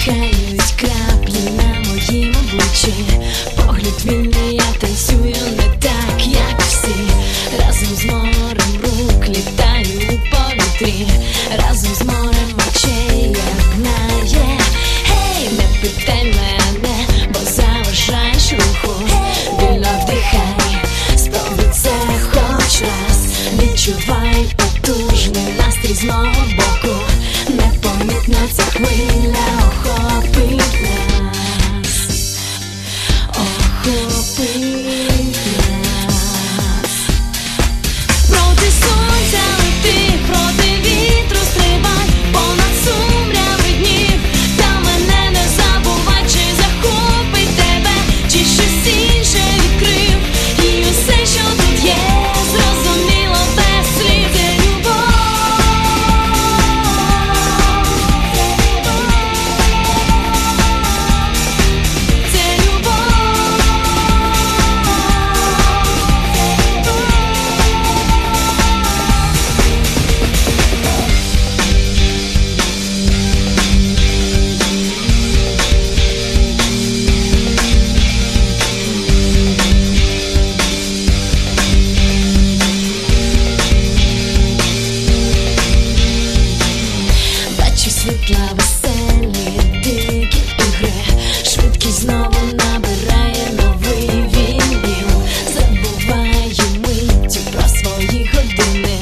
Дихають краплі на моїм обличчі, погляд вільний, я танцюю не так, як всі. Разом з морем рук літаю у повітрі, разом з морем очей єднає. Гей, не питай мене, бо заважаєш руху. Вільно вдихай, спробуй це хоч раз. Відчувай потужний настрій з мого боку. Непомітно ця хвиля охопить нас, охопить нас. Проти сонця лети, проти вітру стрибай, понад сумряви днів. Та мене не забувай, чи захопить тебе, чи щось інше відкрив. І усе, що тут є, зрозуміло без слів. Це любов. Бачу світла, веселі, дикі ігри, швидкість знову набирає новий вім'їв. Забуваю миттю про свої години,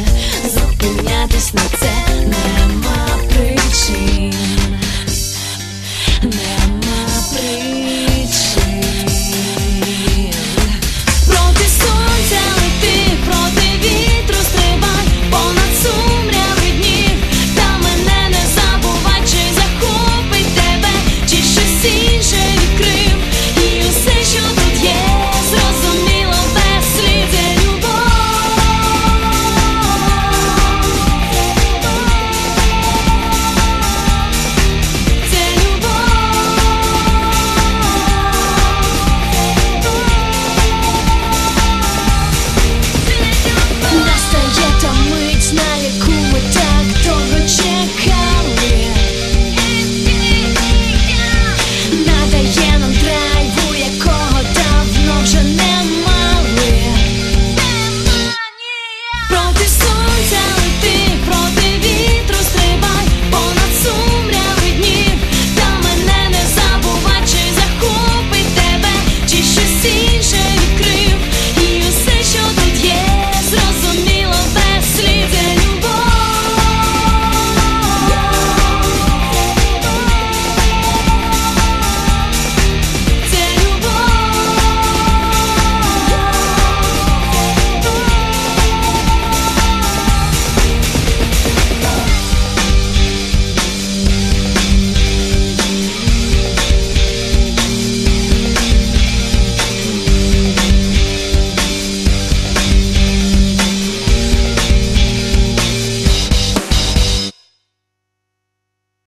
зупинятись на це нема причин.